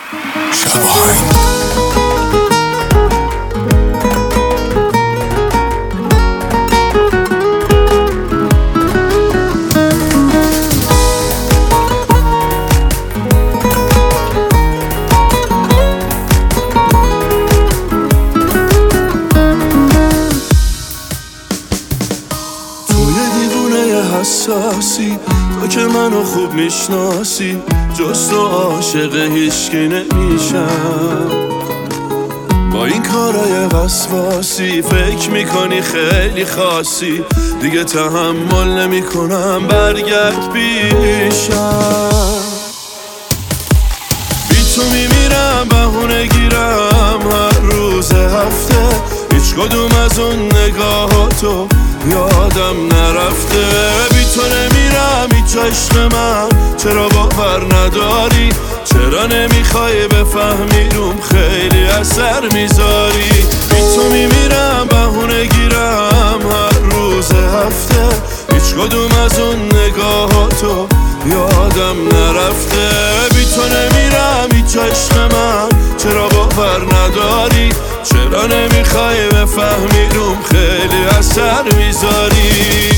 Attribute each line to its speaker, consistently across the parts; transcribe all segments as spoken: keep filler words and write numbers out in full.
Speaker 1: شواهین
Speaker 2: حساسی تو که منو خوب میشناسی، جز تو عاشق هیچکی نمیشم. با این کارای وسواسی فکر میکنی خیلی خاصی، دیگه تحمل نمیکنم برگرد پیشم. بی تو میمیرم بهونه گیرم هر روز هفته، هیچ کدوم از اون نگاهاتو یادم نرفته. بی تو نمیرم هیچ عشق من، چرا باور نداری؟ چرا نمیخوای بفهمی روم خیلی اثر میذاری؟ بی تو میمیرم بهونه گیرم هر روز هفته، هیچ کدوم از اون نگاهاتو یادم نرفته. بی تو نمیرم هیچ عشق من، چرا باور نداری؟ چرا نمیخوای بفهمی روم خیلی اثر میذاری؟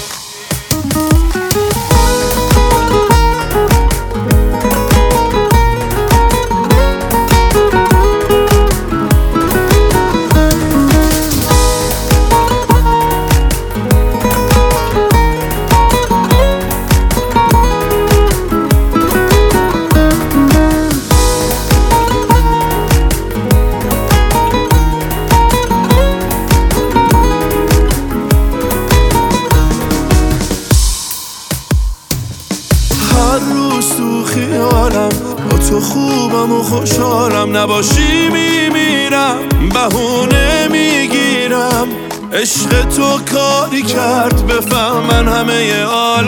Speaker 2: هر روز تو خیالم با تو خوبم و خوشحالم، نباشی میمیرم بهونه میگیرم. عشق تو کاری کرد بفهمن همه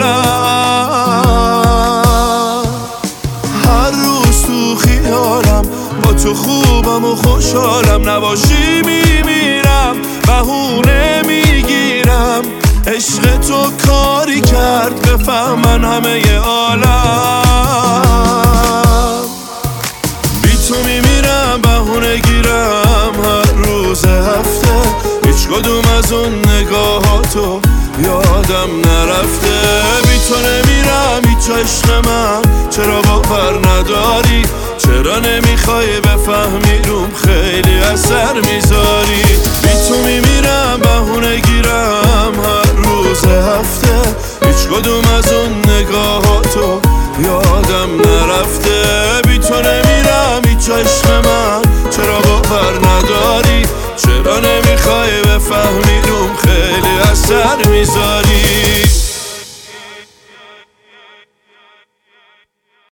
Speaker 2: عالم. هر روز تو خیالم با تو خوبم و خوشحالم، نباشی میمیرم بهونه میگیرم. عشق تو کاری کرد بفهمن همه عالم. بی تو میمیرم بهونه گیرم هر روز هفته، هیچ کدوم از اون نگاهاتو یادم نرفته. بی تو نمیرم هیچ عشق من، چرا باور نداری؟ چرا نمیخوای بفهمی روم خیلی اثر میذاری؟ بی تو میمیرم بهونه گیرم هر روز هفته، هیچ کدوم از اون نگاهاتو یادم نرفته. بی تو نمیرم هیچ عشق من، چرا باور نداری؟ چرا نمی